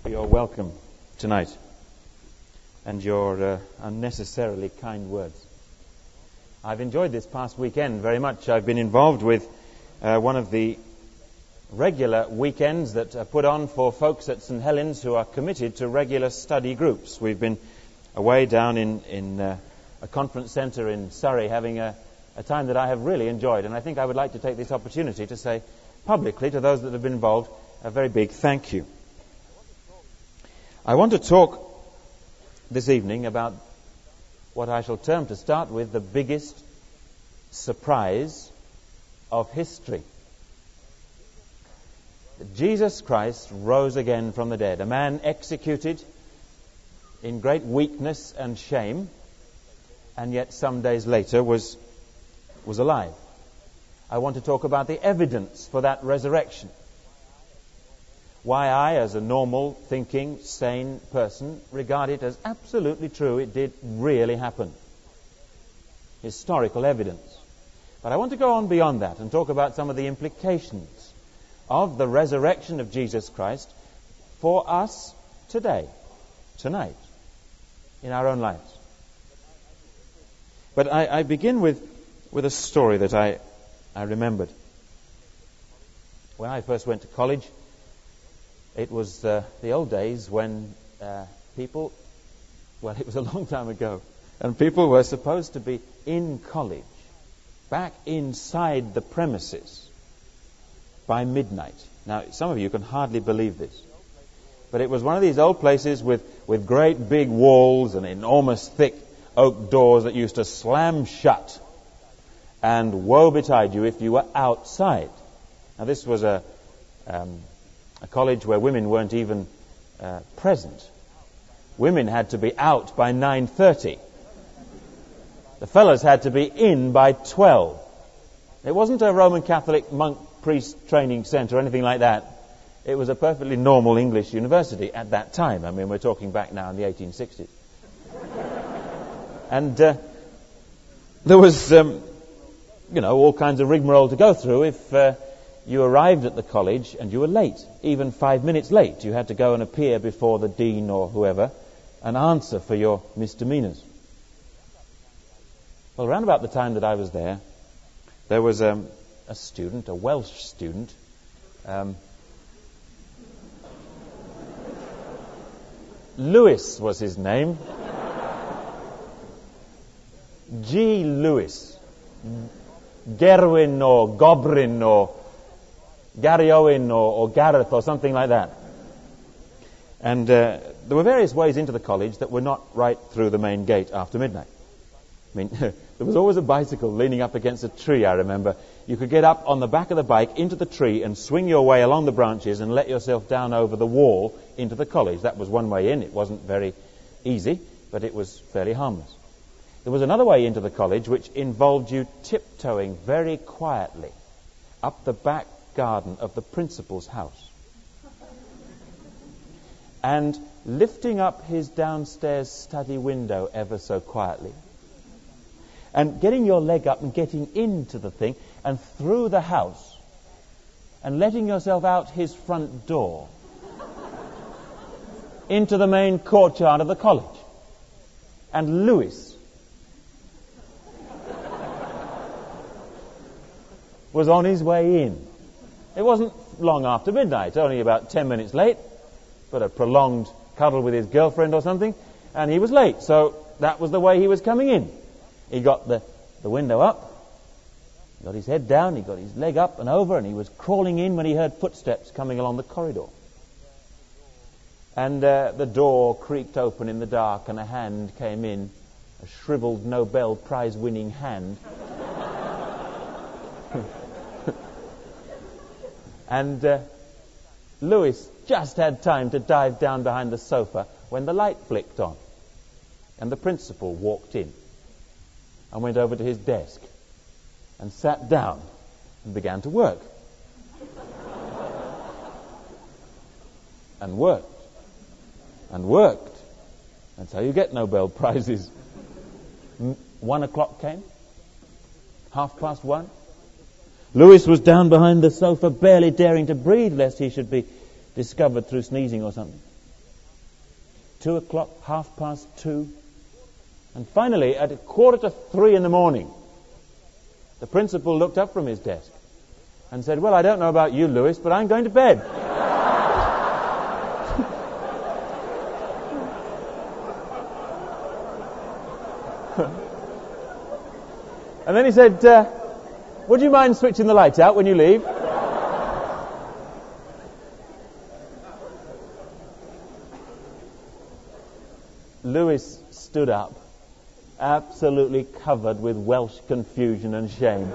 for your welcome tonight and your unnecessarily kind words. I've enjoyed this past weekend very much. I've been involved with one of the regular weekends that are put on for folks at St. Helens who are committed to regular study groups. We've been away down in a conference centre in Surrey having a time that I have really enjoyed, and I think I would like to take this opportunity to say publicly to those that have been involved a very big thank you. I want to talk this evening about what I shall term, to start with, the biggest surprise of history. Jesus Christ rose again from the dead, a man executed in great weakness and shame, and yet some days later was alive. I want to talk about the evidence for that resurrection. Why I, as a normal, thinking, sane person, regard it as absolutely true. It did really happen. Historical evidence. But I want to go on beyond that and talk about some of the implications of the resurrection of Jesus Christ for us today, tonight, in our own lives. But I begin with a story that I remembered. When I first went to college, it was the old days when it was a long time ago, and people were supposed to be in college, back inside the premises, by midnight. Now, some of you can hardly believe this, but it was one of these old places with great big walls and enormous thick oak doors that used to slam shut, and woe betide you if you were outside. Now, this was a college where women weren't even present. Women had to be out by 9:30. The fellas had to be in by 12. It wasn't a Roman Catholic monk priest training centre or anything like that. It was a perfectly normal English university at that time. I mean, we're talking back now in the 1860s. And there was, all kinds of rigmarole to go through if you arrived at the college and you were late, even 5 minutes late. You had to go and appear before the dean or whoever and answer for your misdemeanors. Well, around about the time that I was there was a student, a Welsh student, Lewis was his name. G. Lewis. Gerwin or Gobrin or Gary Owen or Gareth or something like that. And there were various ways into the college that were not right through the main gate after midnight. I mean, there was always a bicycle leaning up against a tree, I remember. You could get up on the back of the bike into the tree and swing your way along the branches and let yourself down over the wall into the college. That was one way in. It wasn't very easy, but it was fairly harmless. There was another way into the college which involved you tiptoeing very quietly up the back garden of the principal's house and lifting up his downstairs study window ever so quietly and getting your leg up and getting into the thing and through the house and letting yourself out his front door into the main courtyard of the college. And Lewis was on his way in. It wasn't long after midnight, only about 10 minutes late, but a prolonged cuddle with his girlfriend or something, and he was late. So that was the way he was coming in. He got the window up, he got his head down, he got his leg up and over, and he was crawling in when he heard footsteps coming along the corridor. And the door creaked open in the dark, and a hand came in, a shriveled Nobel Prize-winning hand. And Lewis just had time to dive down behind the sofa when the light flicked on. And the principal walked in and went over to his desk and sat down and began to work. And worked. And worked. That's how you get Nobel Prizes. 1 o'clock came. 1:30. Lewis was down behind the sofa, barely daring to breathe lest he should be discovered through sneezing or something. 2 o'clock, 2:30. And finally, at 2:45 in the morning, the principal looked up from his desk and said, "Well, I don't know about you, Lewis, but I'm going to bed." And then he said, "Would you mind switching the lights out when you leave?" Lewis stood up, absolutely covered with Welsh confusion and shame.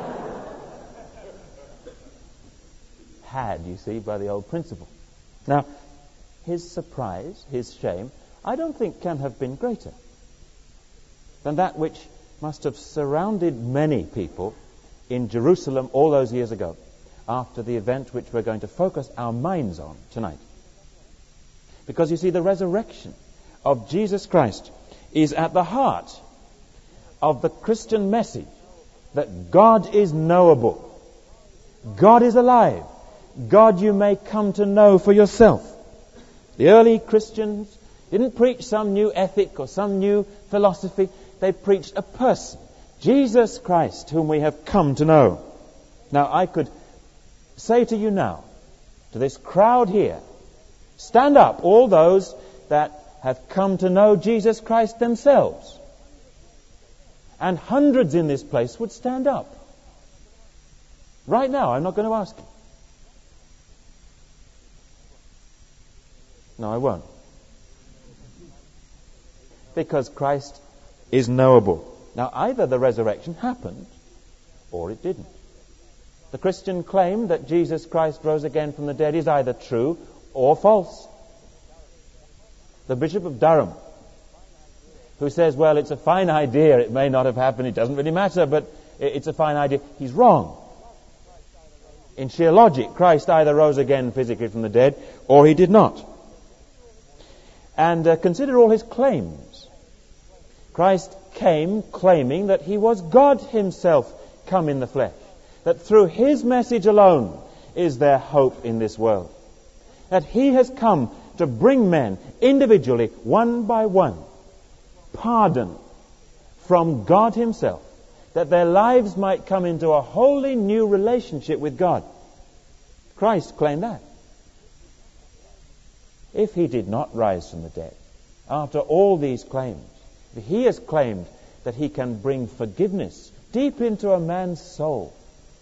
Had, you see, by the old principal. Now, his surprise, his shame, I don't think can have been greater than that which must have surrounded many people in Jerusalem all those years ago, after the event which we're going to focus our minds on tonight. Because you see, the resurrection of Jesus Christ is at the heart of the Christian message that God is knowable. God is alive. God you may come to know for yourself. The early Christians didn't preach some new ethic or some new philosophy. They preached a person, Jesus Christ, whom we have come to know. Now, I could say to you now, to this crowd here, stand up, all those that have come to know Jesus Christ themselves. And hundreds in this place would stand up. Right now, I'm not going to ask you. No, I won't. Because Christ is knowable. Now, either the resurrection happened or it didn't. The Christian claim that Jesus Christ rose again from the dead is either true or false. The Bishop of Durham, who says, well, it's a fine idea, it may not have happened, it doesn't really matter, but it's a fine idea, he's wrong. In sheer logic, Christ either rose again physically from the dead or he did not. And consider all his claims. Christ came claiming that he was God himself come in the flesh, that through his message alone is there hope in this world, that he has come to bring men individually, one by one, pardon from God himself, that their lives might come into a wholly new relationship with God. Christ claimed that. If he did not rise from the dead, after all these claims, if he has claimed that he can bring forgiveness deep into a man's soul,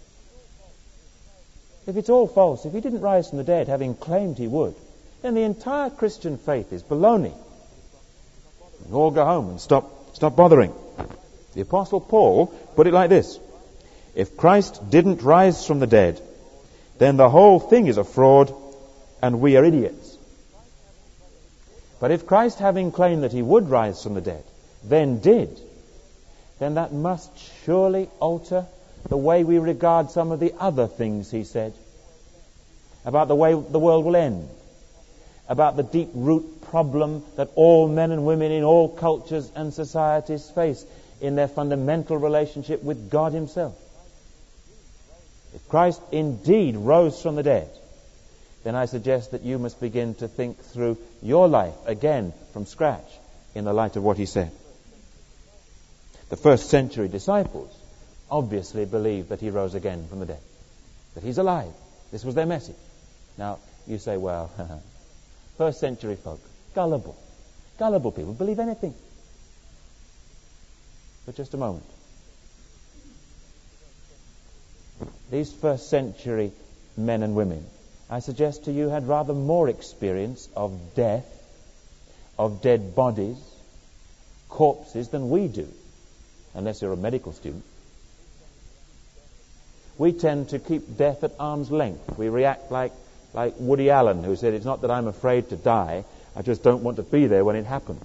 if it's all false, if he didn't rise from the dead having claimed he would, then the entire Christian faith is baloney. We all go home and stop bothering. The Apostle Paul put it like this: if Christ didn't rise from the dead, then the whole thing is a fraud and we are idiots. But if Christ, having claimed that he would rise from the dead, then did, then that must surely alter the way we regard some of the other things he said about the way the world will end, about the deep root problem that all men and women in all cultures and societies face in their fundamental relationship with God himself. If Christ indeed rose from the dead, then I suggest that you must begin to think through your life again from scratch in the light of what he said. The first century disciples obviously believed that he rose again from the dead, that he's alive. This was their message. Now, you say, well, first century folk, gullible people, believe anything. But just a moment. These first century men and women, I suggest to you, had rather more experience of death, of dead bodies, corpses than we do, unless you're a medical student. We tend to keep death at arm's length. We react like Woody Allen, who said, it's not that I'm afraid to die, I just don't want to be there when it happens.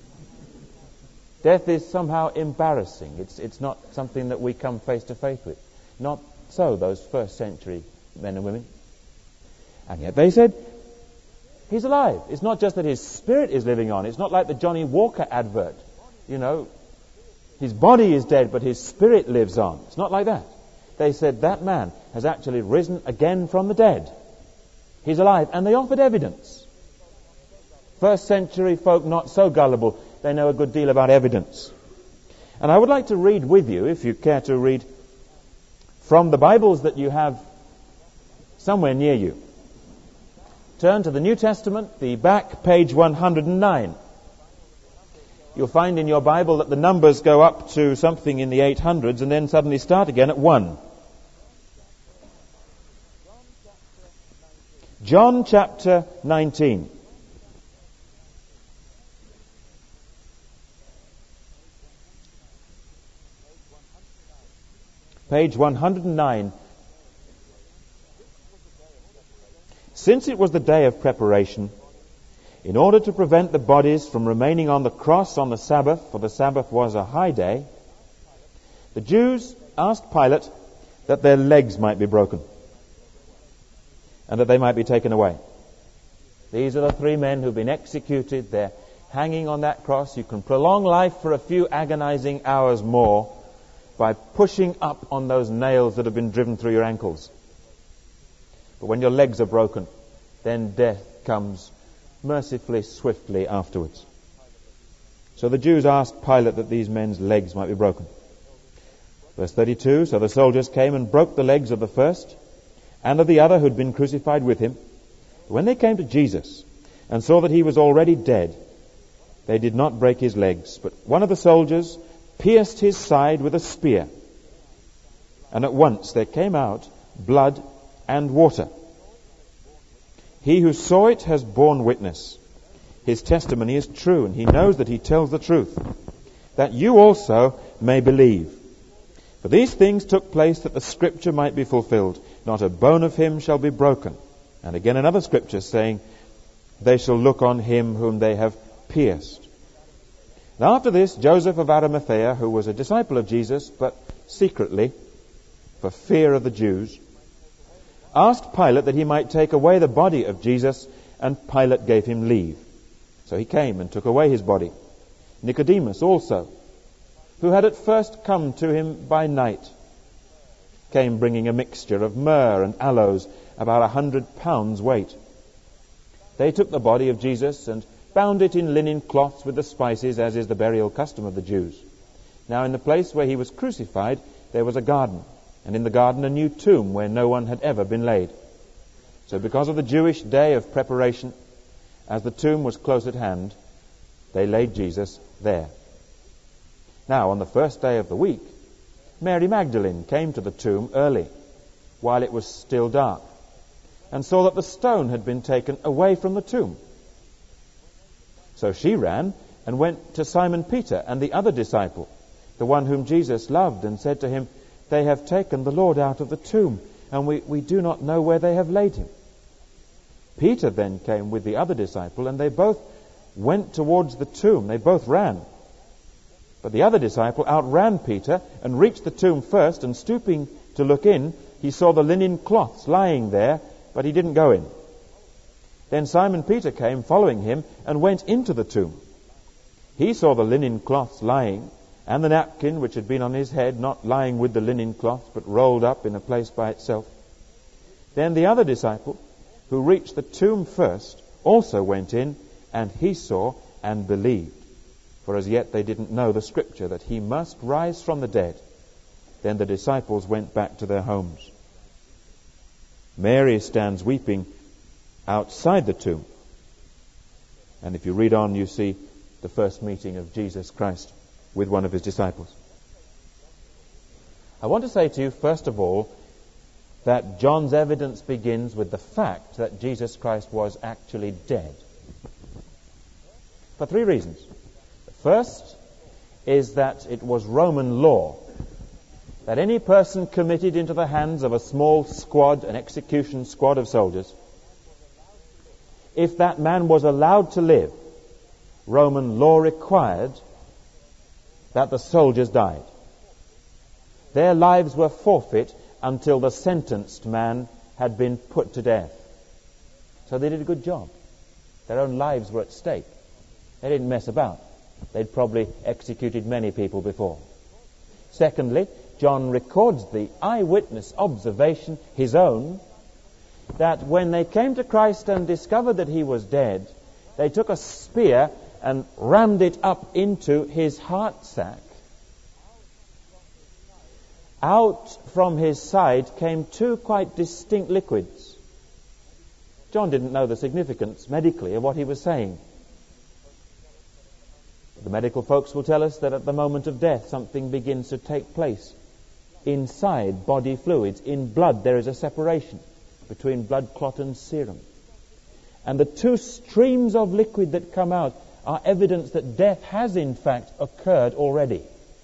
Death is somehow embarrassing. It's not something that we come face to face with. Not so those first century men and women. And yet they said, he's alive. It's not just that his spirit is living on. It's not like the Johnny Walker advert. You know, his body is dead, but his spirit lives on. It's not like that. They said that man has actually risen again from the dead. He's alive. And they offered evidence. First century folk not so gullible. They know a good deal about evidence. And I would like to read with you, if you care to read, from the Bibles that you have somewhere near you. Turn to the New Testament, the back, page 109. You'll find in your Bible that the numbers go up to something in the 800s and then suddenly start again at 1. John chapter 19. Page 109. Since it was the day of preparation, in order to prevent the bodies from remaining on the cross on the Sabbath, for the Sabbath was a high day, the Jews asked Pilate that their legs might be broken and that they might be taken away. These are the three men who've been executed. They're hanging on that cross. You can prolong life for a few agonizing hours more by pushing up on those nails that have been driven through your ankles. But when your legs are broken, then death comes mercifully, swiftly afterwards. So the Jews asked Pilate that these men's legs might be broken. Verse 32, so the soldiers came and broke the legs of the first and of the other who'd been crucified with him. When they came to Jesus and saw that he was already dead, they did not break his legs, but one of the soldiers pierced his side with a spear, and at once there came out blood and water. He who saw it has borne witness. His testimony is true, and he knows that he tells the truth, that you also may believe. For these things took place that the scripture might be fulfilled. Not a bone of him shall be broken. And again another scripture saying, they shall look on him whom they have pierced. Now after this, Joseph of Arimathea, who was a disciple of Jesus, but secretly, for fear of the Jews, asked Pilate that he might take away the body of Jesus, and Pilate gave him leave. So he came and took away his body. Nicodemus also, who had at first come to him by night, came bringing a mixture of myrrh and aloes, about 100 pounds weight. They took the body of Jesus and bound it in linen cloths with the spices, as is the burial custom of the Jews. Now in the place where he was crucified there was a garden, and in the garden a new tomb where no one had ever been laid. So because of the Jewish day of preparation, as the tomb was close at hand, they laid Jesus there. Now on the first day of the week, Mary Magdalene came to the tomb early, while it was still dark, and saw that the stone had been taken away from the tomb. So she ran and went to Simon Peter and the other disciple, the one whom Jesus loved, and said to him, they have taken the Lord out of the tomb, and we do not know where they have laid him. Peter then came with the other disciple, and they both went towards the tomb. They both ran. But the other disciple outran Peter and reached the tomb first, and stooping to look in, he saw the linen cloths lying there, but he didn't go in. Then Simon Peter came following him and went into the tomb. He saw the linen cloths lying, and the napkin which had been on his head, not lying with the linen cloth, but rolled up in a place by itself. Then the other disciple, who reached the tomb first, also went in, and he saw and believed. For as yet they didn't know the scripture, that he must rise from the dead. Then the disciples went back to their homes. Mary stands weeping outside the tomb. And if you read on, you see the first meeting of Jesus Christ with one of his disciples. I want to say to you, first of all, that John's evidence begins with the fact that Jesus Christ was actually dead. For three reasons. The first is that it was Roman law that any person committed into the hands of a small squad, an execution squad of soldiers, if that man was allowed to live, Roman law required that the soldiers died. Their lives were forfeit until the sentenced man had been put to death. So they did a good job. Their own lives were at stake. They didn't mess about. They'd probably executed many people before. Secondly, John records the eyewitness observation, his own, that when they came to Christ and discovered that he was dead, They took a spear and rammed it up into his heart sac. Out from his side came two quite distinct liquids. John didn't know the significance medically of what he was saying. The medical folks will tell us that at the moment of death something begins to take place inside body fluids. In blood there is a separation between blood clot and serum. And the two streams of liquid that come out are evidence that death has in fact occurred already.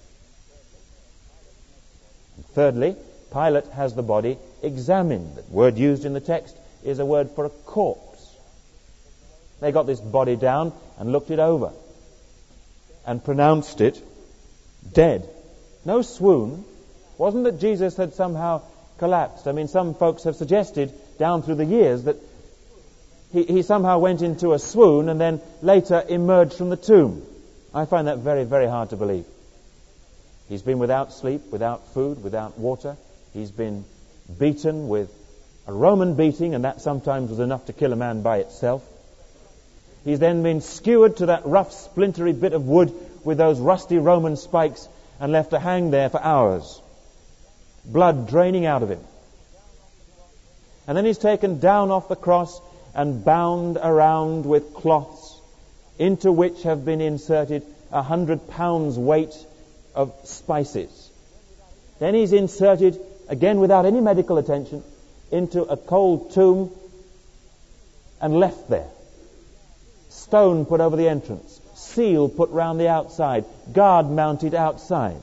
And thirdly, Pilate has the body examined. The word used in the text is a word for a corpse. They got this body down and looked it over and pronounced it dead. No swoon. Wasn't that Jesus had somehow collapsed. I mean, some folks have suggested down through the years that he somehow went into a swoon and then later emerged from the tomb. I find that very, very hard to believe. He's been without sleep, without food, without water. He's been beaten with a Roman beating, and that sometimes was enough to kill a man by itself. He's then been skewered to that rough, splintery bit of wood with those rusty Roman spikes and left to hang there for hours. Blood draining out of him. And then he's taken down off the cross and bound around with cloths into which have been inserted 100 pounds weight of spices. Then he's inserted, again without any medical attention, into a cold tomb and left there. Stone put over the entrance, seal put round the outside, guard mounted outside.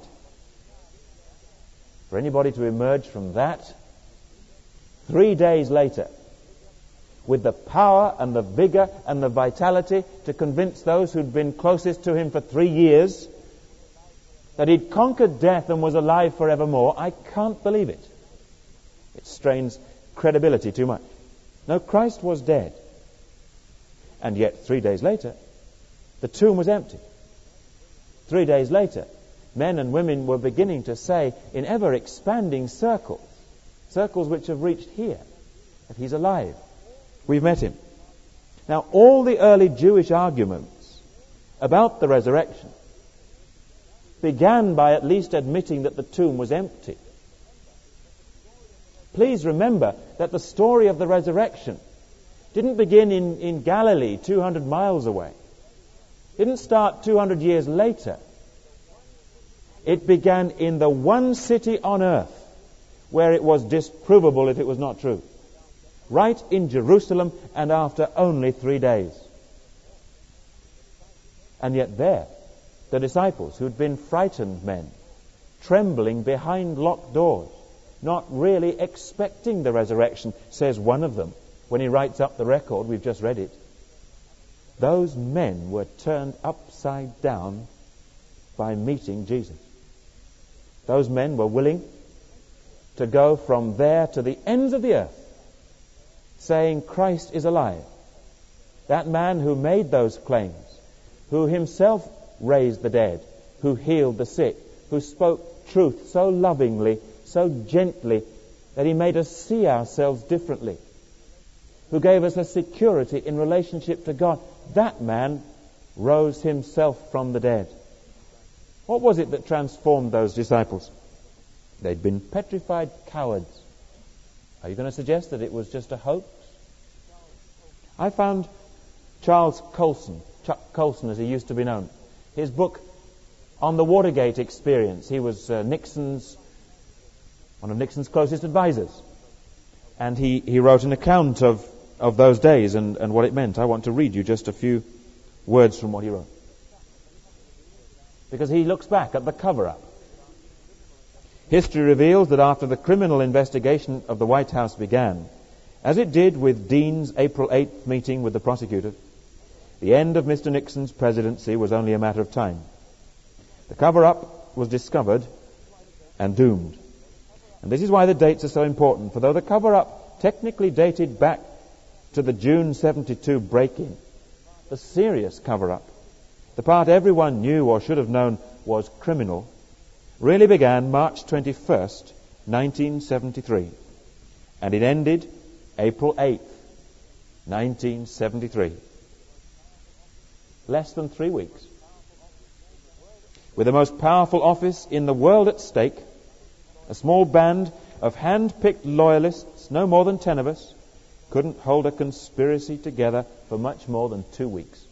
For anybody to emerge from that 3 days later with the power and the vigor and the vitality to convince those who'd been closest to him for 3 years that he'd conquered death and was alive forevermore, I can't believe it. It strains credibility too much. No, Christ was dead. And yet 3 days later, the tomb was empty. 3 days later, men and women were beginning to say in ever-expanding circles which have reached here, that he's alive. We've met him. Now, all the early Jewish arguments about the resurrection began by at least admitting that the tomb was empty. Please remember that the story of the resurrection didn't begin in Galilee, 200 miles away. Didn't start 200 years later. It began in the one city on earth where it was disprovable if it was not true. Right in Jerusalem, and after only 3 days. And yet there, the disciples who'd been frightened men, trembling behind locked doors, not really expecting the resurrection, says one of them, when he writes up the record, we've just read it. Those men were turned upside down by meeting Jesus. Those men were willing to go from there to the ends of the earth, saying Christ is alive. That man who made those claims, who himself raised the dead, who healed the sick, who spoke truth so lovingly, so gently, that he made us see ourselves differently, who gave us a security in relationship to God, that man rose himself from the dead. What was it that transformed those disciples? They'd been petrified cowards. Are you going to suggest that it was just a hoax? I found Charles Colson, Chuck Colson as he used to be known, his book on the Watergate experience. He was one of Nixon's closest advisors. And he wrote an account of those days and what it meant. I want to read you just a few words from what he wrote. Because he looks back at the cover-up. History reveals that after the criminal investigation of the White House began, as it did with Dean's April 8th meeting with the prosecutor, the end of Mr. Nixon's presidency was only a matter of time. The cover-up was discovered and doomed. And this is why the dates are so important. For though the cover-up technically dated back to the June 72 break-in, the serious cover-up, the part everyone knew or should have known was criminal, really began March 21st, 1973. And it ended April 8th, 1973. Less than 3 weeks. With the most powerful office in the world at stake, a small band of hand-picked loyalists, no more than 10 of us, couldn't hold a conspiracy together for much more than 2 weeks.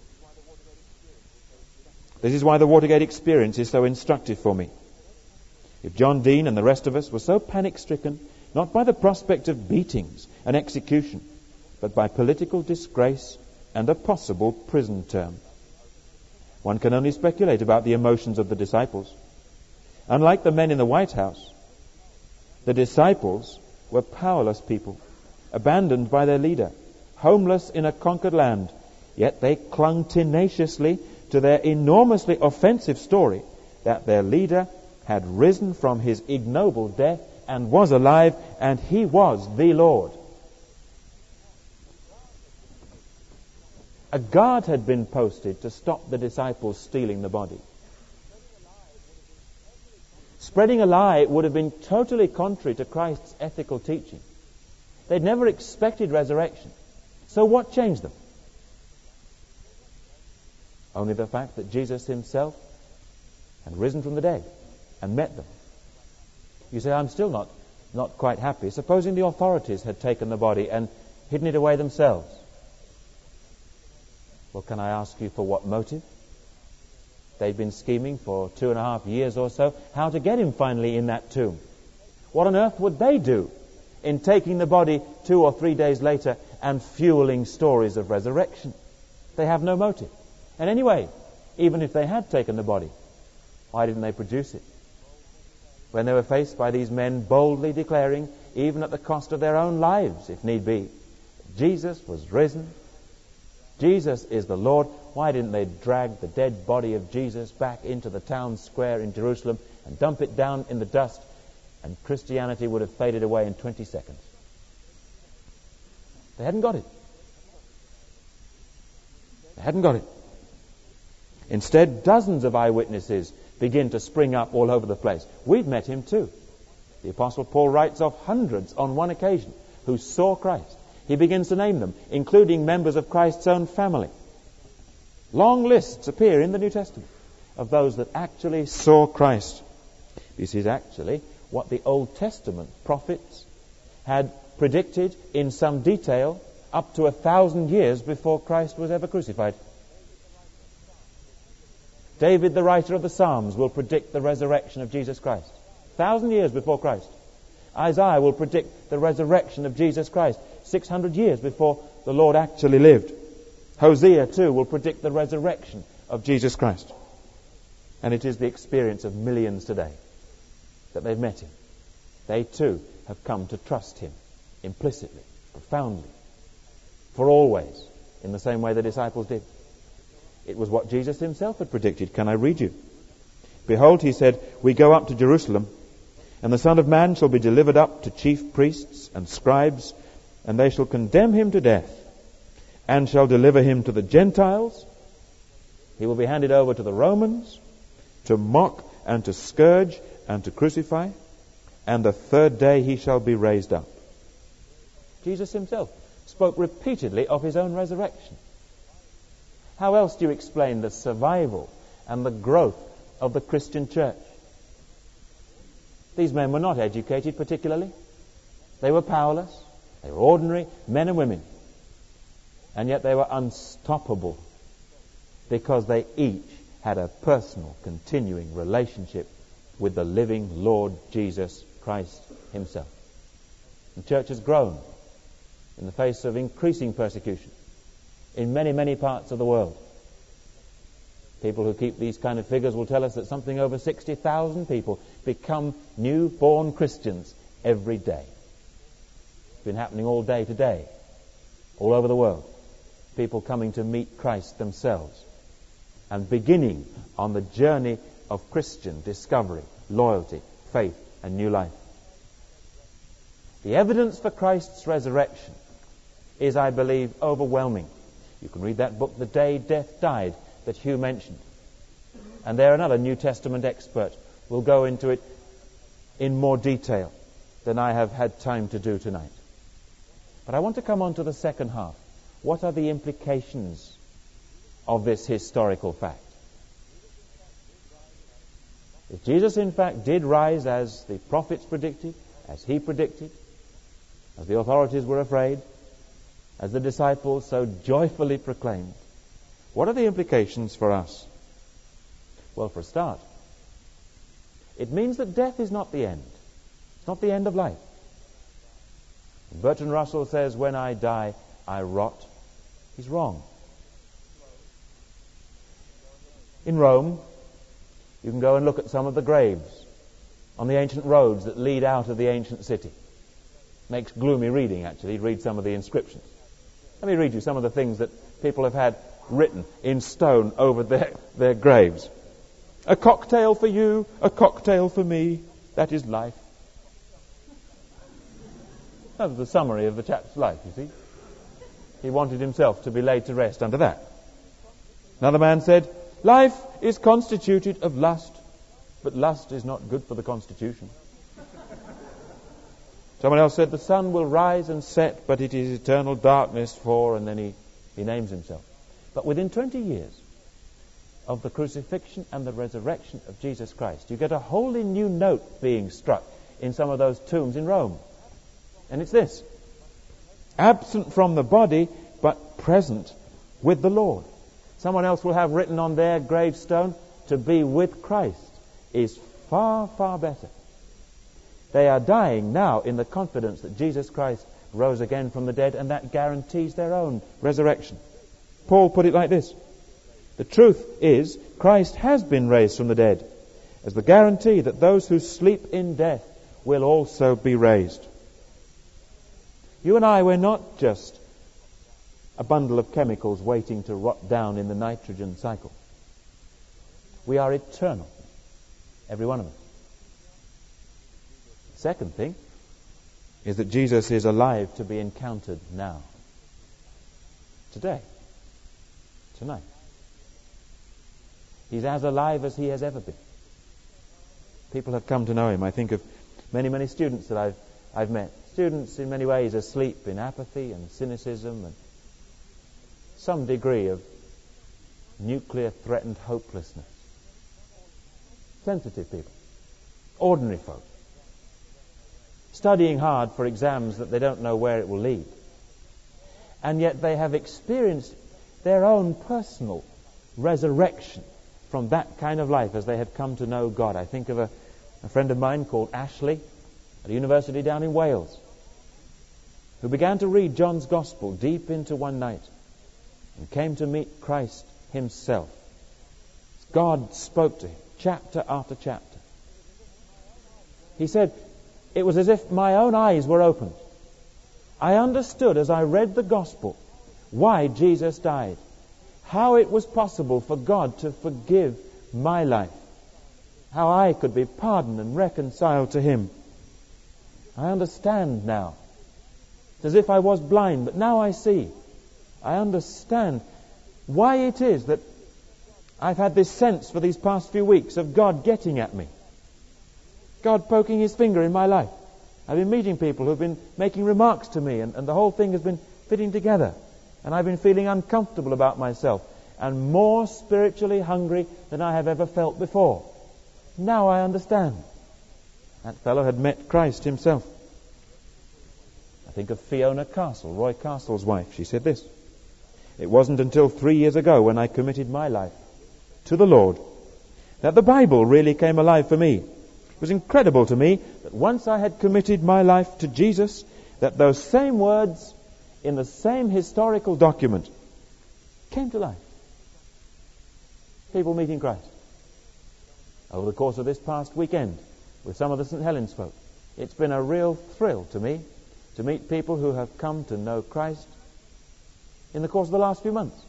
This is why the Watergate experience is so instructive for me. If John Dean and the rest of us were so panic-stricken, not by the prospect of beatings and execution, but by political disgrace and a possible prison term. One can only speculate about the emotions of the disciples. Unlike the men in the White House, the disciples were powerless people, abandoned by their leader, homeless in a conquered land, yet they clung tenaciously to their enormously offensive story that their leader had risen from his ignoble death and was alive, and he was the Lord. A guard had been posted to stop the disciples stealing the body. Spreading a lie would have been totally contrary to Christ's ethical teaching. They'd never expected resurrection. So what changed them? Only the fact that Jesus himself had risen from the dead and met them. You say, I'm still not quite happy. Supposing the authorities had taken the body and hidden it away themselves. Well, can I ask you for what motive? They'd been scheming for 2.5 years or so how to get him finally in that tomb. What on earth would they do in taking the body 2 or 3 days later and fueling stories of resurrection? They have no motive. And anyway, even if they had taken the body, why didn't they produce it? When they were faced by these men boldly declaring, even at the cost of their own lives, if need be, Jesus was risen, Jesus is the Lord, why didn't they drag the dead body of Jesus back into the town square in Jerusalem and dump it down in the dust, and Christianity would have faded away in 20 seconds? They hadn't got it. They hadn't got it. Instead, dozens of eyewitnesses begin to spring up all over the place. We've met him too. The Apostle Paul writes of hundreds on one occasion who saw Christ. He begins to name them, including members of Christ's own family. Long lists appear in the New Testament of those that actually saw Christ. This is actually what the Old Testament prophets had predicted in some detail up to 1,000 years before Christ was ever crucified. David, the writer of the Psalms, will predict the resurrection of Jesus Christ 1,000 years before Christ. Isaiah will predict the resurrection of Jesus Christ 600 years before the Lord actually lived. Hosea, too, will predict the resurrection of Jesus Christ. And it is the experience of millions today that they've met him. They, too, have come to trust him implicitly, profoundly, for always, in the same way the disciples did. It was what Jesus himself had predicted. Can I read you? Behold, he said, we go up to Jerusalem, and the Son of Man shall be delivered up to chief priests and scribes, and they shall condemn him to death, and shall deliver him to the Gentiles. He will be handed over to the Romans, to mock and to scourge and to crucify, and the third day he shall be raised up. Jesus himself spoke repeatedly of his own resurrection. How else do you explain the survival and the growth of the Christian church? These men were not educated particularly. They were powerless. They were ordinary men and women. And yet they were unstoppable because they each had a personal, continuing relationship with the living Lord Jesus Christ himself. The church has grown in the face of increasing persecution in many, many parts of the world. People who keep these kind of figures will tell us that something over 60,000 people become newborn Christians every day. It's been happening all day today, all over the world. People coming to meet Christ themselves and beginning on the journey of Christian discovery, loyalty, faith, and new life. The evidence for Christ's resurrection is, I believe, overwhelming. You can read that book, The Day Death Died, that Hugh mentioned. And there another New Testament expert will go into it in more detail than I have had time to do tonight. But I want to come on to the second half. What are the implications of this historical fact. If Jesus in fact did rise as the prophets predicted, as he predicted, as the authorities were afraid, as the disciples so joyfully proclaimed, what are the implications for us? Well, for a start, it means that death is not the end. It's not the end of life. Bertrand Russell says, when I die, I rot. He's wrong. In Rome, you can go and look at some of the graves on the ancient roads that lead out of the ancient city. Makes gloomy reading, actually. Read some of the inscriptions. Let me read you some of the things that people have had written in stone over their graves. A cocktail for you, a cocktail for me, that is life. That was the summary of the chap's life, you see. He wanted himself to be laid to rest under that. Another man said, life is constituted of lust, but lust is not good for the constitution. Someone else said, the sun will rise and set, but it is eternal darkness for, and then he names himself. But within 20 years of the crucifixion and the resurrection of Jesus Christ, you get a wholly new note being struck in some of those tombs in Rome. And it's this: absent from the body, but present with the Lord. Someone else will have written on their gravestone, to be with Christ is far, far better. They are dying now in the confidence that Jesus Christ rose again from the dead, and that guarantees their own resurrection. Paul put it like this: the truth is, Christ has been raised from the dead, as the guarantee that those who sleep in death will also be raised. You and I, we're not just a bundle of chemicals waiting to rot down in the nitrogen cycle. We are eternal, every one of us. The second thing is that Jesus is alive to be encountered now. Today. Tonight. He's as alive as he has ever been. People have come to know him. I think of many, many students that I've met. Students in many ways asleep in apathy and cynicism and some degree of nuclear threatened hopelessness. Sensitive people. Ordinary folk. Studying hard for exams that they don't know where it will lead. And yet they have experienced their own personal resurrection from that kind of life as they have come to know God. I think of a friend of mine called Ashley at a university down in Wales, who began to read John's Gospel deep into one night and came to meet Christ himself. God spoke to him, chapter after chapter. He said, it was as if my own eyes were opened. I understood as I read the Gospel why Jesus died, how it was possible for God to forgive my life, how I could be pardoned and reconciled to him. I understand now. It's as if I was blind, but now I see. I understand why it is that I've had this sense for these past few weeks of God getting at me. God poking his finger in my life. I've been meeting people who've been making remarks to me, and the whole thing has been fitting together. And I've been feeling uncomfortable about myself and more spiritually hungry than I have ever felt before. Now I understand. That fellow had met Christ himself. I think of Fiona Castle, Roy Castle's wife. She said this: it wasn't until 3 years ago, when I committed my life to the Lord, that the Bible really came alive for me. It was incredible to me that once I had committed my life to Jesus, that those same words in the same historical document came to life. People meeting Christ. Over the course of this past weekend, with some of the St. Helens folk, it's been a real thrill to me to meet people who have come to know Christ in the course of the last few months.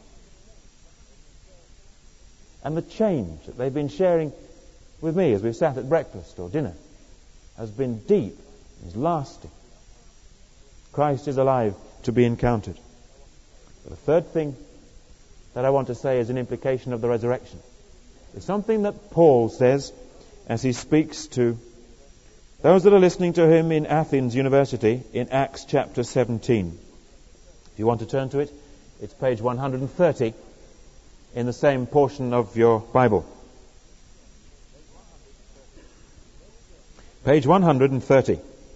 And the change that they've been sharing with me as we've sat at breakfast or dinner has been deep, is lasting. Christ is alive to be encountered. But the third thing that I want to say is an implication of the resurrection. It's something that Paul says as he speaks to those that are listening to him in Athens University in Acts chapter 17. If you want to turn to it, it's page 130 in the same portion of your Bible. Page 130.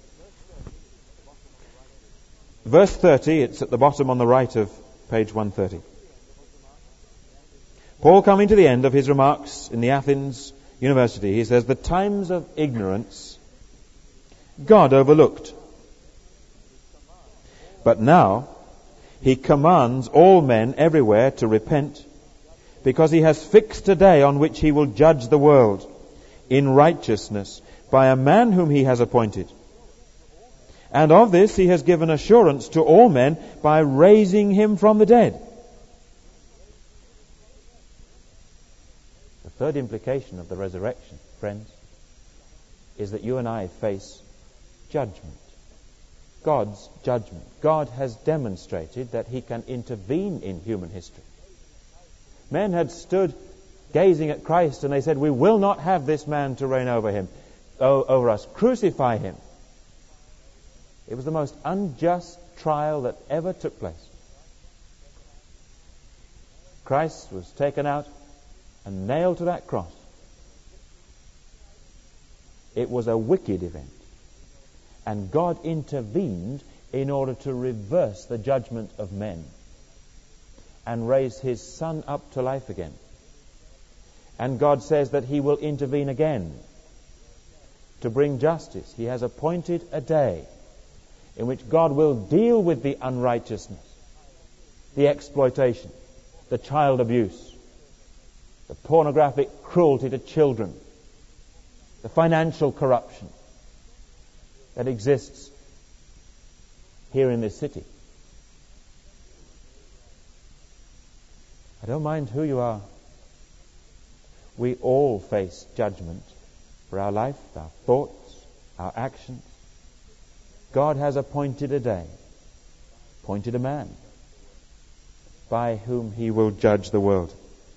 Verse 30, it's at the bottom on the right of page 130. Paul, coming to the end of his remarks in the Athens University, he says, "The times of ignorance God overlooked. But now he commands all men everywhere to repent, because he has fixed a day on which he will judge the world in righteousness by a man whom he has appointed. And of this he has given assurance to all men by raising him from the dead." The third implication of the resurrection, friends, is that you and I face judgment. God's judgment. God has demonstrated that he can intervene in human history. Men had stood gazing at Christ and they said, "We will not have this man to reign over us. Crucify him." It was the most unjust trial that ever took place. Christ was taken out and nailed to that cross. It was a wicked event. And God intervened in order to reverse the judgment of men and raise his Son up to life again. And God says that he will intervene again to bring justice. He has appointed a day in which God will deal with the unrighteousness, the exploitation, the child abuse, the pornographic cruelty to children, the financial corruption that exists here in this city. I don't mind who you are. We all face judgment for our life, our thoughts, our actions. God has appointed a day, appointed a man, by whom he will judge the world.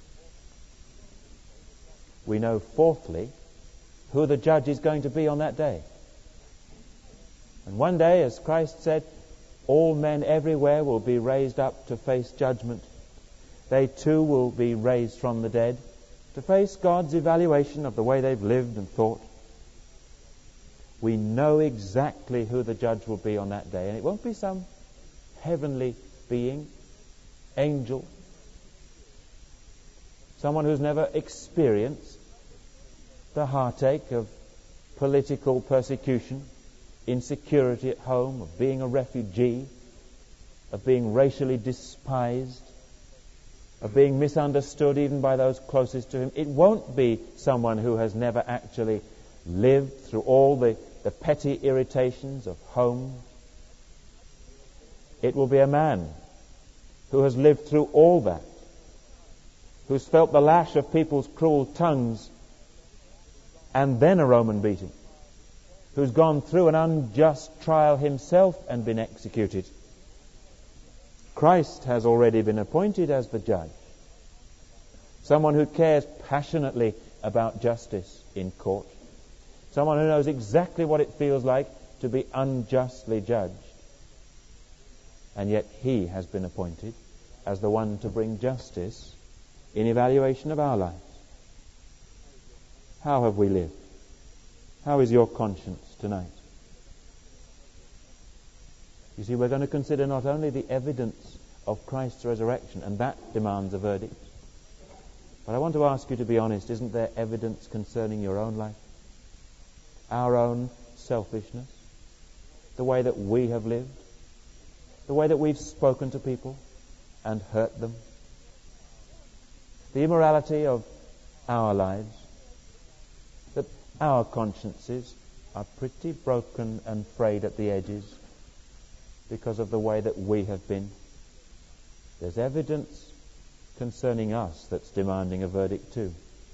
We know, fourthly, who the judge is going to be on that day. And one day, as Christ said, all men everywhere will be raised up to face judgment. They too will be raised from the dead to face God's evaluation of the way they've lived and thought. We know exactly who the judge will be on that day, and it won't be some heavenly being, angel, someone who's never experienced the heartache of political persecution, insecurity at home, of being a refugee, of being racially despised, of being misunderstood even by those closest to him. It won't be someone who has never actually lived through all the petty irritations of home. It will be a man who has lived through all that, who's felt the lash of people's cruel tongues and then a Roman beating, who's gone through an unjust trial himself and been executed. Christ has already been appointed as the judge, someone who cares passionately about justice in court, someone who knows exactly what it feels like to be unjustly judged. And yet he has been appointed as the one to bring justice in evaluation of our lives. How have we lived? How is your conscience tonight? You see, we're going to consider not only the evidence of Christ's resurrection, and that demands a verdict, but I want to ask you to be honest. Isn't there evidence concerning your own life? Our own selfishness, the way that we have lived, the way that we've spoken to people and hurt them, the immorality of our lives, that our consciences are pretty broken and frayed at the edges because of the way that we have been. There's evidence concerning us that's demanding a verdict too.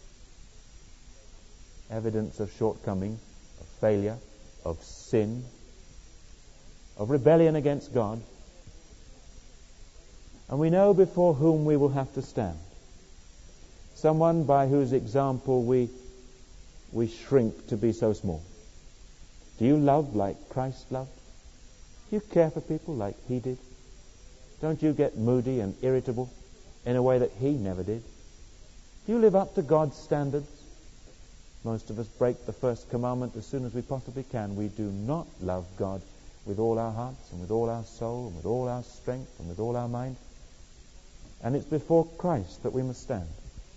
Evidence of shortcoming, of failure, of sin, of rebellion against God. And we know before whom we will have to stand. Someone by whose example we shrink to be so small. Do you love like Christ loved? Do you care for people like he did? Don't you get moody and irritable in a way that he never did? Do you live up to God's standards? Most of us break the first commandment as soon as we possibly can. We do not love God with all our hearts and with all our soul and with all our strength and with all our mind. And it's before Christ that we must stand.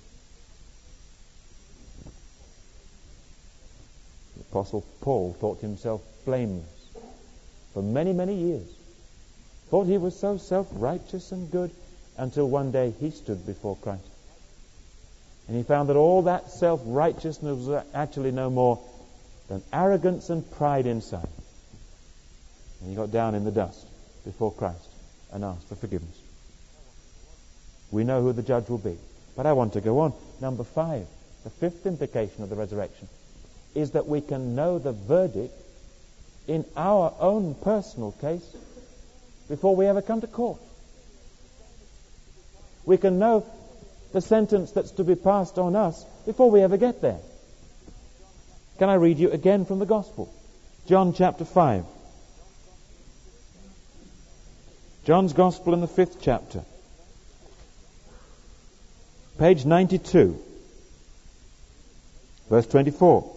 The Apostle Paul thought himself blameless for many, many years. Thought he was so self-righteous and good until one day he stood before Christ. And he found that all that self-righteousness was actually no more than arrogance and pride inside. And he got down in the dust before Christ and asked for forgiveness. We know who the judge will be. But I want to go on. Number 5, the fifth implication of the resurrection is that we can know the verdict in our own personal case before we ever come to court. We can know the sentence that's to be passed on us before we ever get there. Can I read you again from the Gospel? John chapter 5. John's Gospel in the 5th chapter. Page 92. Verse 24.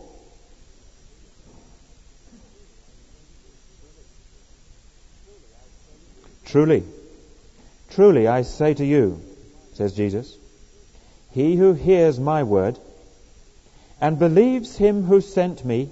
Truly, truly I say to you, says Jesus, he who hears my word and believes him who sent me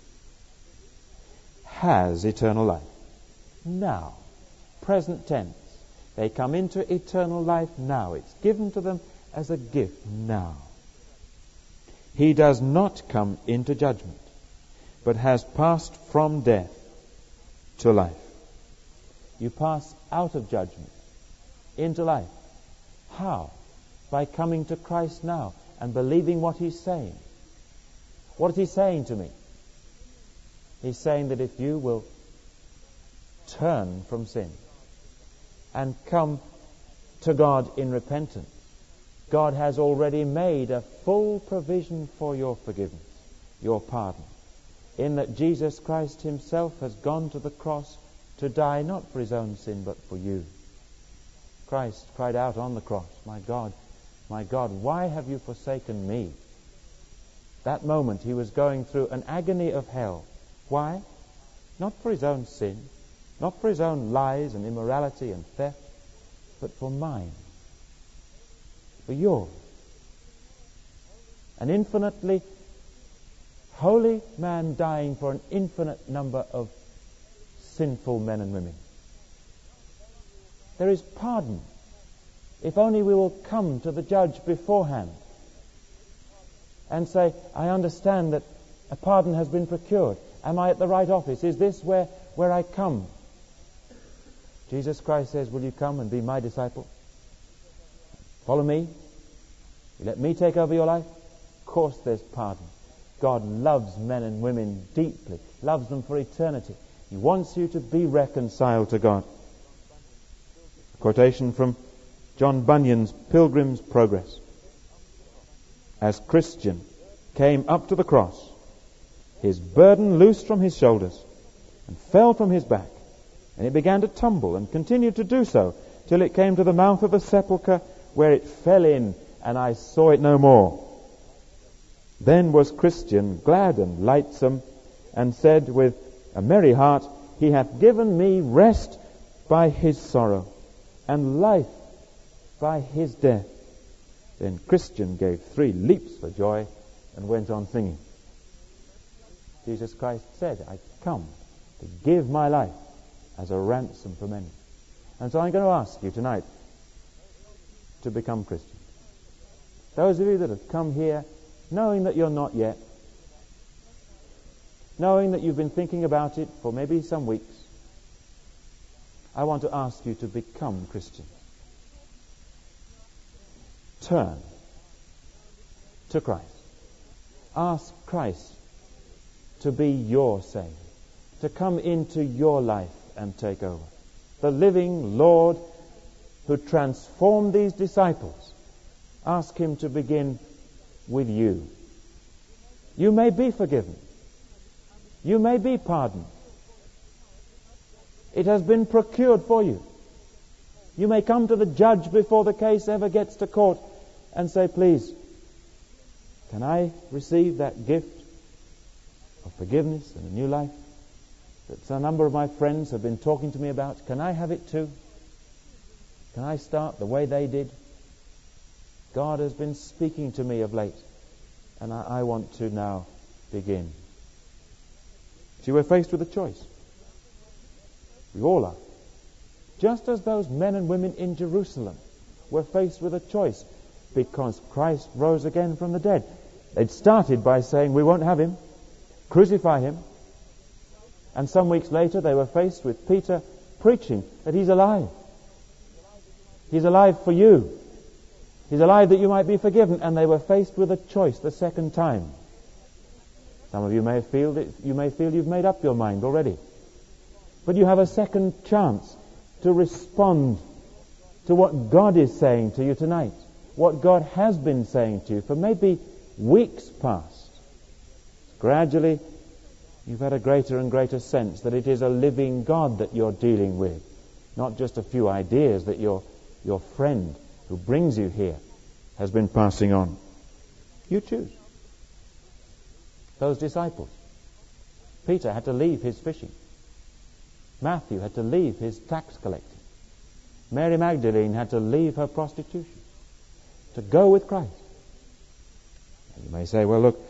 has eternal life. Now, present tense. They come into eternal life now. It's given to them as a gift now. He does not come into judgment, but has passed from death to life. You pass out of judgment into life. How? By coming to Christ now and believing what he's saying. What is he saying to me? He's saying that if you will turn from sin and come to God in repentance, God has already made a full provision for your forgiveness, your pardon, in that Jesus Christ himself has gone to the cross to die not for his own sin but for you. Christ cried out on the cross, my God, why have you forsaken me? That moment he was going through an agony of hell. Why? Not for his own sin, not for his own lies and immorality and theft, but for mine, for yours. An infinitely holy man dying for an infinite number of sinful men and women. There is pardon if only we will come to the judge beforehand and say, I understand that a pardon has been procured. Am I at the right office? Is this where I come? Jesus Christ says, will you come and be my disciple? Follow me? You let me take over your life? Of course there's pardon. God loves men and women deeply, loves them for eternity. He wants you to be reconciled to God. A quotation from John Bunyan's Pilgrim's Progress. As Christian came up to the cross, his burden loosed from his shoulders and fell from his back, and it began to tumble and continued to do so till it came to the mouth of the sepulchre, where it fell in, and I saw it no more. Then was Christian glad and lightsome, and said with a merry heart, he hath given me rest by his sorrow, and life by his death. Then Christian gave 3 leaps for joy and went on singing. Jesus Christ said, I come to give my life as a ransom for many. And so I'm going to ask you tonight to become Christians. Those of you that have come here knowing that you're not yet, knowing that you've been thinking about it for maybe some weeks, I want to ask you to become Christians. Turn to Christ. Ask Christ to be your Savior, to come into your life and take over. The living Lord who transformed these disciples, ask him to begin with you. You may be forgiven. You may be pardoned. It has been procured for you. You may come to the judge before the case ever gets to court and say, please, Can I receive that gift of forgiveness and a new life that a number of my friends have been talking to me about? Can I have it too? Can I start the way they did? God has been speaking to me of late, and I want to now begin. See, we're faced with a choice. We all are. Just as those men and women in Jerusalem were faced with a choice because Christ rose again from the dead. They'd started by saying, we won't have him, crucify him. And some weeks later they were faced with Peter preaching that he's alive. He's alive for you. He's alive that you might be forgiven. And they were faced with a choice the second time. Some of you may feel you've made up your mind already. But you have a second chance to respond to what God is saying to you tonight. What God has been saying to you for maybe weeks past. Gradually, you've had a greater and greater sense that it is a living God that you're dealing with. Not just a few ideas that your friend who brings you here has been passing on. You choose. Those disciples. Peter had to leave his fishing. Matthew had to leave his tax collecting. Mary Magdalene had to leave her prostitution to go with Christ. You may say, well, look,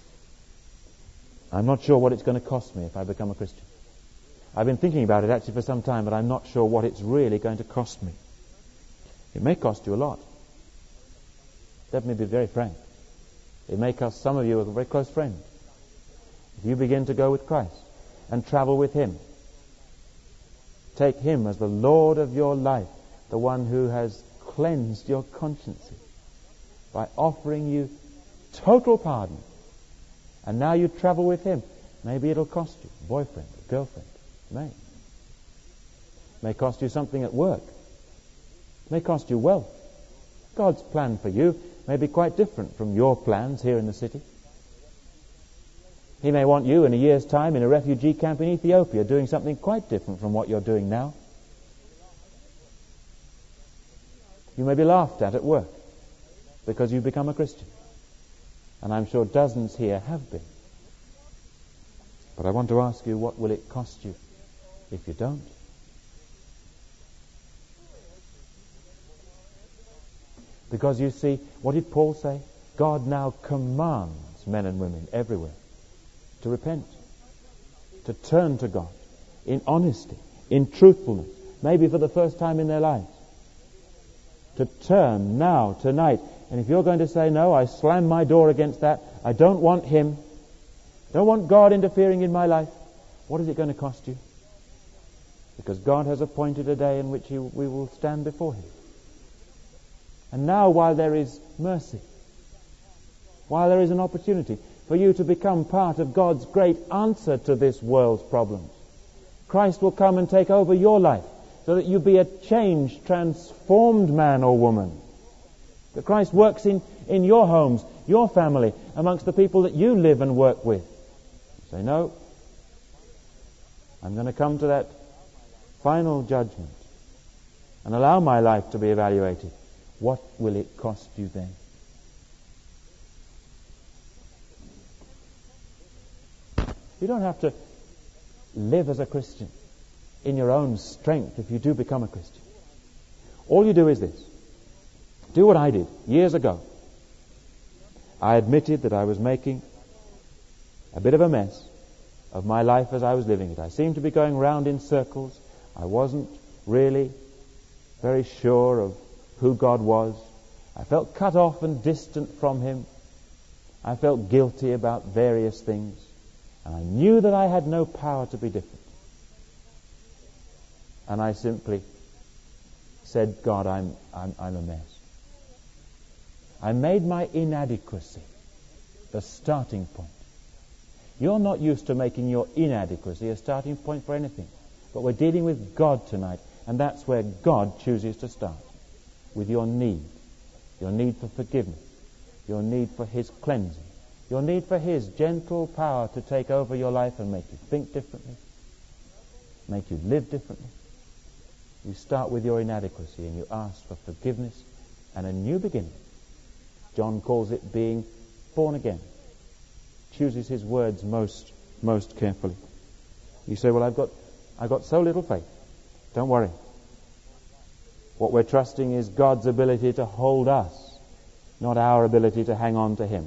I'm not sure what it's going to cost me if I become a Christian. I've been thinking about it actually for some time, but I'm not sure what it's really going to cost me. It may cost you a lot. Let me be very frank. It may cost some of you a very close friend. If you begin to go with Christ and travel with him, take him as the Lord of your life, the one who has cleansed your conscience by offering you total pardon. And now you travel with him. Maybe it'll cost you a boyfriend, a girlfriend. It may cost you something at work. It may cost you wealth. God's plan for you may be quite different from your plans here in the city. He may want you in a year's time in a refugee camp in Ethiopia doing something quite different from what you're doing now. You may be laughed at work because you've become a Christian. And I'm sure dozens here have been. But I want to ask you, what will it cost you if you don't? Because you see, what did Paul say? God now commands men and women everywhere to repent, to turn to God in honesty, in truthfulness, maybe for the first time in their lives. To turn now, tonight. And if you're going to say, no, I slam my door against that, I don't want him, don't want God interfering in my life, what is it going to cost you? Because God has appointed a day in which we will stand before him. And now, while there is mercy, while there is an opportunity for you to become part of God's great answer to this world's problems, Christ will come and take over your life so that you be a changed, transformed man or woman. That Christ works in your homes, your family, amongst the people that you live and work with. You say, no, I'm going to come to that final judgment and allow my life to be evaluated. What will it cost you then? You don't have to live as a Christian in your own strength if you do become a Christian. All you do is this. Do what I did years ago. I admitted that I was making a bit of a mess of my life as I was living it. I seemed to be going round in circles. I wasn't really very sure of who God was. I felt cut off and distant from him. I felt guilty about various things. And I knew that I had no power to be different. And I simply said, God, I'm a mess. I made my inadequacy the starting point. You're not used to making your inadequacy a starting point for anything. But we're dealing with God tonight, and that's where God chooses to start. With your need for forgiveness, your need for his cleansing, your need for his gentle power to take over your life and make you think differently, make you live differently. You start with your inadequacy and you ask for forgiveness and a new beginning. John calls it being born again, chooses his words most carefully. You say, well, I've got so little faith. Don't worry. What we're trusting is God's ability to hold us, not our ability to hang on to him.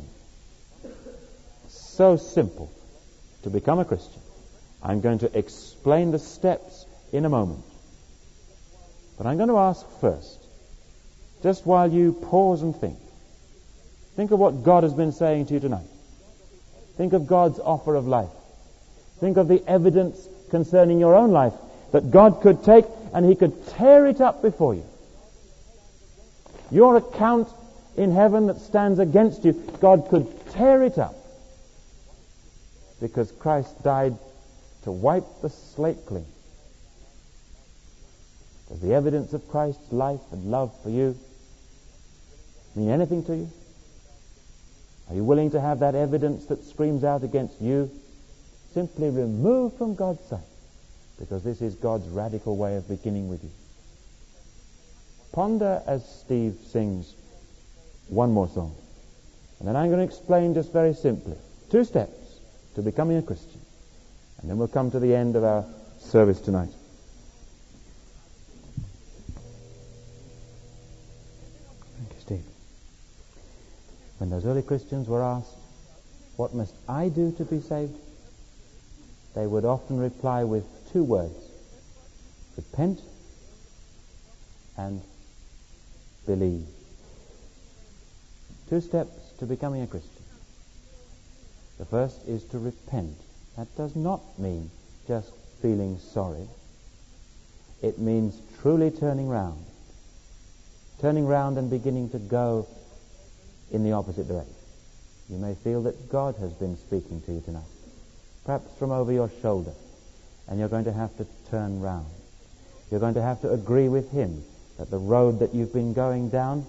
So simple to become a Christian. I'm going to explain the steps in a moment. But I'm going to ask first, just while you pause and think of what God has been saying to you tonight. Think of God's offer of life. Think of the evidence concerning your own life that God could take and he could tear it up before you. Your account in heaven that stands against you, God could tear it up because Christ died to wipe the slate clean. Does the evidence of Christ's life and love for you mean anything to you? Are you willing to have that evidence that screams out against you simply removed from God's sight? Because this is God's radical way of beginning with you. Ponder as Steve sings one more song. And then I'm going to explain just very simply 2 steps to becoming a Christian. And then we'll come to the end of our service tonight. Thank you, Steve. When those early Christians were asked, what must I do to be saved? They would often reply with 2 words. Repent and believe. 2 steps to becoming a Christian. The first is to repent. That does not mean just feeling sorry. It means truly turning round. Turning round and beginning to go in the opposite direction. You may feel that God has been speaking to you tonight, perhaps from over your shoulder, and you're going to have to turn round. You're going to have to agree with him that the road that you've been going down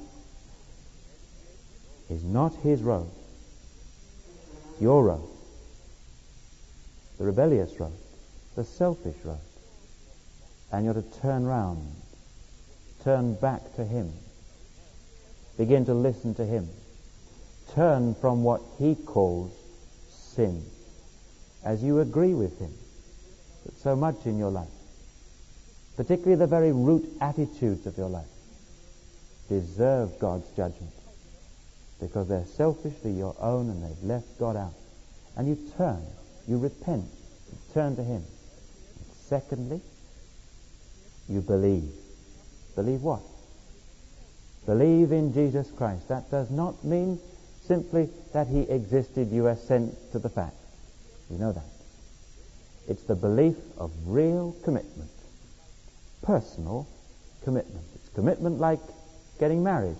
is not his road. It's your road. The rebellious road. The selfish road. And you're to turn round. Turn back to him. Begin to listen to him. Turn from what he calls sin. As you agree with him that so much in your life, particularly the very root attitudes of your life, deserve God's judgment because they're selfishly your own and they've left God out. And you turn, you repent, you turn to him. And secondly, you believe. Believe what? Believe in Jesus Christ. That does not mean simply that he existed, you assent to the fact. You know that. It's the belief of real commitment. Personal commitment. It's commitment like getting married.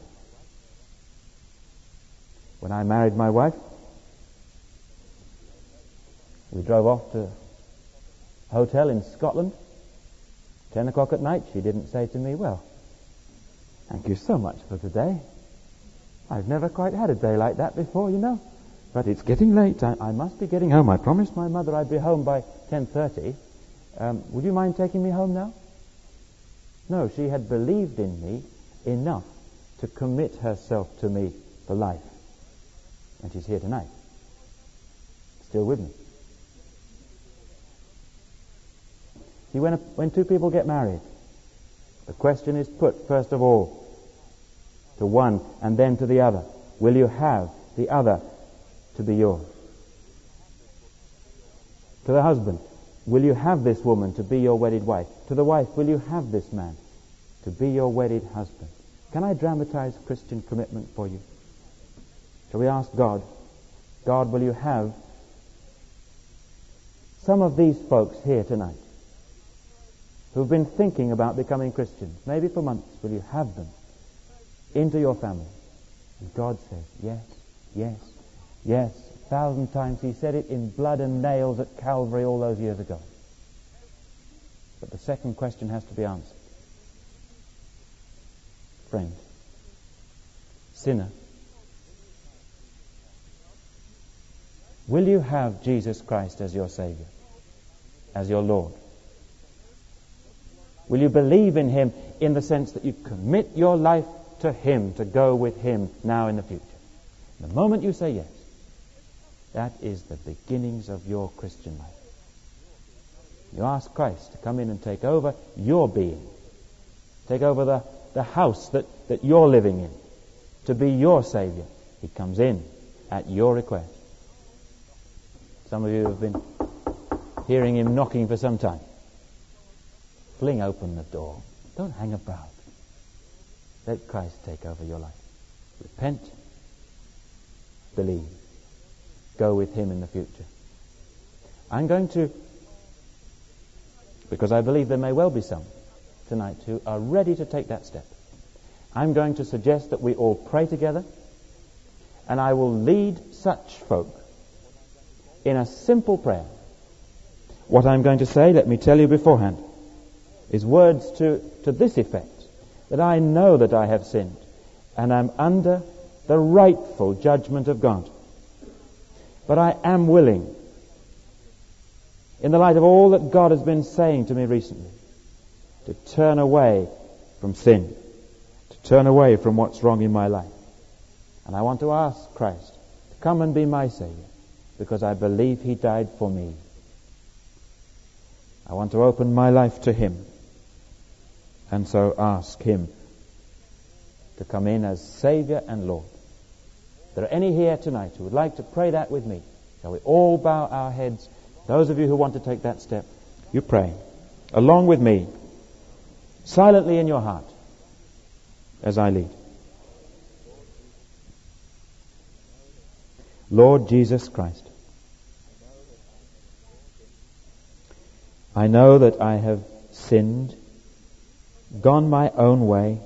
When I married my wife, we drove off to a hotel in Scotland. 10 o'clock at night, she didn't say to me, well, thank you so much for today. I've never quite had a day like that before, you know. But it's getting late. I must be getting home. I promised my mother I'd be home by 10:30. Would you mind taking me home now? No, she had believed in me enough to commit herself to me for life. And she's here tonight. Still with me. See, when 2 people get married, the question is put, first of all, to one and then to the other. Will you have the other to be yours? To the husband, will you have this woman to be your wedded wife? To the wife, will you have this man to be your wedded husband? Can I dramatize Christian commitment for you? Shall we ask God, God, will you have some of these folks here tonight who've been thinking about becoming Christians, maybe for months, will you have them into your family? And God says, yes, yes, yes. 1,000 times. He said it in blood and nails at Calvary all those years ago. But the second question has to be answered. Friend, sinner, will you have Jesus Christ as your Savior, as your Lord? Will you believe in him in the sense that you commit your life to him, to go with him now in the future? The moment you say yes, That is the beginnings of your Christian life. You ask Christ to come in and take over your being, take over the house that you're living in, to be your Saviour. He comes in at your request. Some of you have been hearing him knocking for some time. Fling open the door. Don't hang about. Let Christ take over your life. Repent. Believe. Go with him in the future. I'm going to, because I believe there may well be some tonight who are ready to take that step, I'm going to suggest that we all pray together, and I will lead such folk in a simple prayer. What I'm going to say, let me tell you beforehand, is words to this effect: that I know that I have sinned and am under the rightful judgment of God. But I am willing, in the light of all that God has been saying to me recently, to turn away from sin, to turn away from what's wrong in my life. And I want to ask Christ to come and be my Saviour, because I believe he died for me. I want to open my life to him, and so ask him to come in as Saviour and Lord. If there are any here tonight who would like to pray that with me, shall we all bow our heads? Those of you who want to take that step, you pray along with me, silently in your heart, as I lead. Lord Jesus Christ, I know that I have sinned, gone my own way,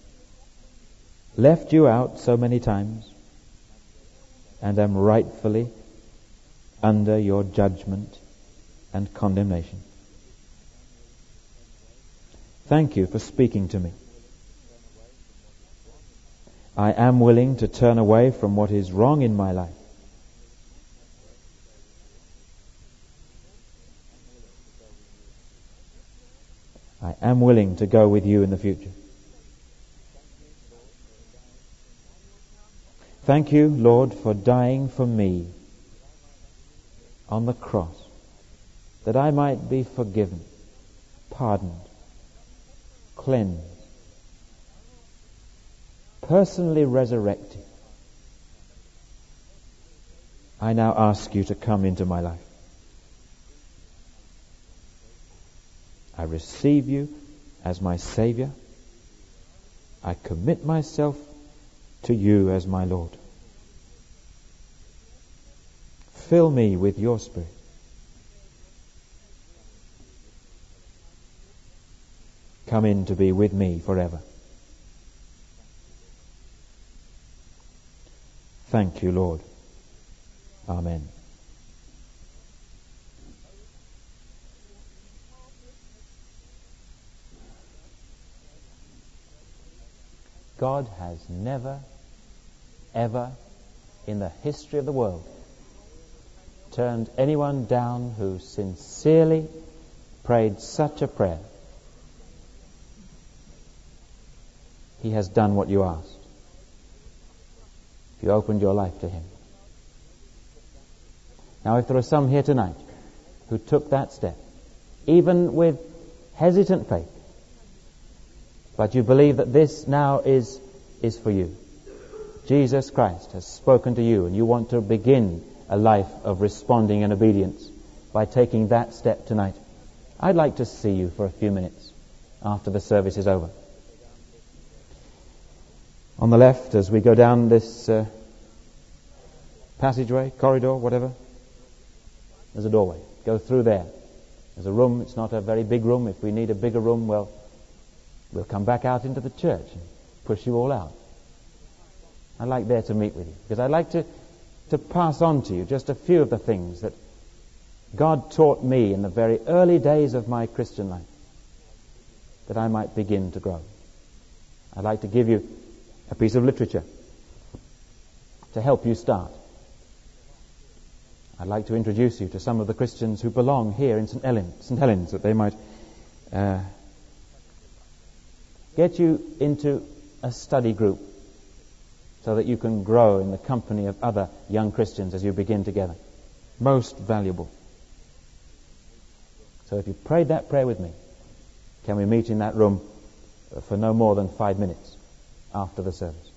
left you out so many times, and am rightfully under your judgment and condemnation. Thank you for speaking to me. I am willing to turn away from what is wrong in my life. I am willing to go with you in the future. Thank you, Lord, for dying for me on the cross, that I might be forgiven, pardoned, cleansed, personally resurrected. I now ask you to come into my life. I receive you as my Saviour. I commit myself to you as my Lord. Fill me with your Spirit. Come in to be with me forever. Thank you, Lord. Amen. God has never, ever, in the history of the world, turned anyone down who sincerely prayed such a prayer. He has done what you asked. You opened your life to him. Now, if there are some here tonight who took that step, even with hesitant faith, but you believe that this now is for you, Jesus Christ has spoken to you, and you want to begin a life of responding in obedience by taking that step tonight, I'd like to see you for a few minutes after the service is over. On the left, as we go down this passageway, corridor, whatever, there's a doorway. Go through there. There's a room. It's not a very big room. If we need a bigger room, well, we'll come back out into the church and push you all out. I'd like there to meet with you, because I'd like to pass on to you just a few of the things that God taught me in the very early days of my Christian life, that I might begin to grow. I'd like to give you a piece of literature to help you start. I'd like to introduce you to some of the Christians who belong here in St. Helens, that they might get you into a study group so that you can grow in the company of other young Christians as you begin together. Most valuable. So if you prayed that prayer with me, can we meet in that room for no more than 5 minutes after the service?